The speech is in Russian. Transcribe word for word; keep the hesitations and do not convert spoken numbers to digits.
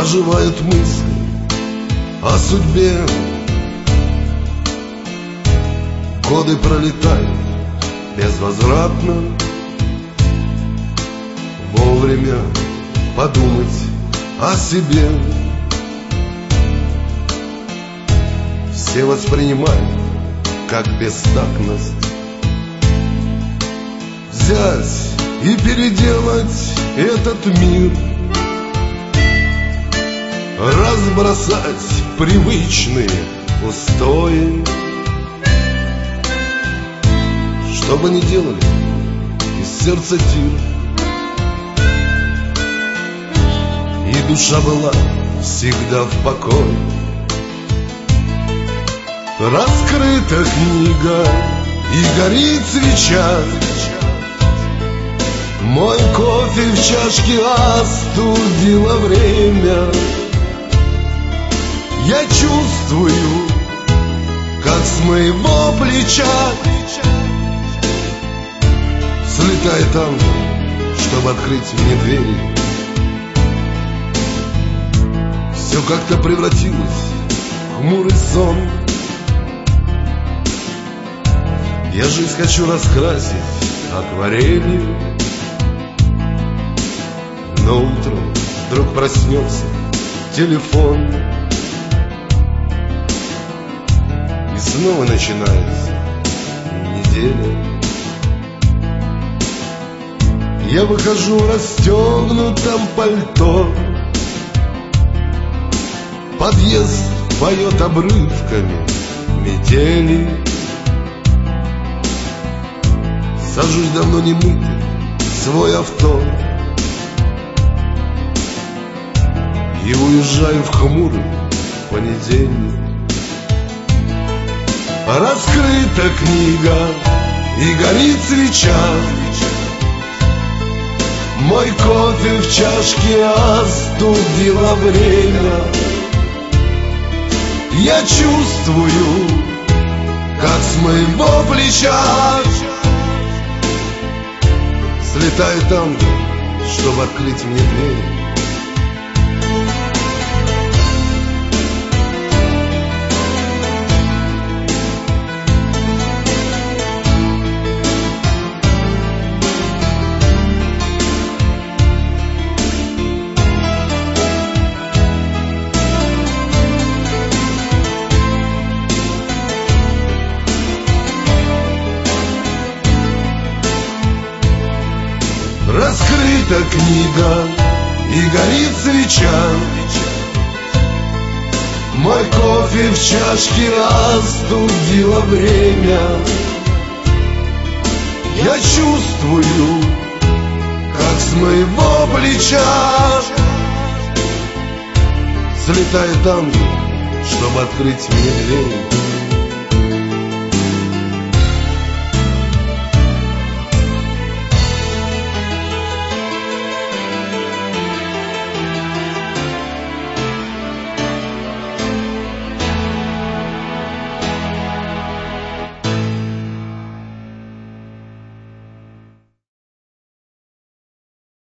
оживают мысли о судьбе. Годы пролетают безвозвратно. Вовремя подумать о себе. Все воспринимают как бестактность взять и переделать этот мир, разбросать привычные устои. Что бы ни делали, из сердца тир, и душа была всегда в покое. Раскрыта книга и горит свеча. Мой кофе в чашке остудило время. Я чувствую, как с моего плеча слетает ангел, чтобы открыть мне двери. Все как-то превратилось в хмурый сон. Я жизнь хочу раскрасить акварелью, но утром вдруг проснется телефон, и снова начинается неделя. Я выхожу в расстегнутом пальто. Подъезд поет обрывками метели. Сажусь давно не мытый в свой авто и уезжаю в хмурый понедельник. Раскрыта книга и горит свеча. Мой кофе в чашке остудило время. Я чувствую, как с моего плеча слетает ангел, чтобы открыть мне дверь. Раскрыта книга и горит свеча. Мой кофе в чашке остудило время. Я чувствую, как с моего плеча слетает ангел, чтобы открыть мне дверь.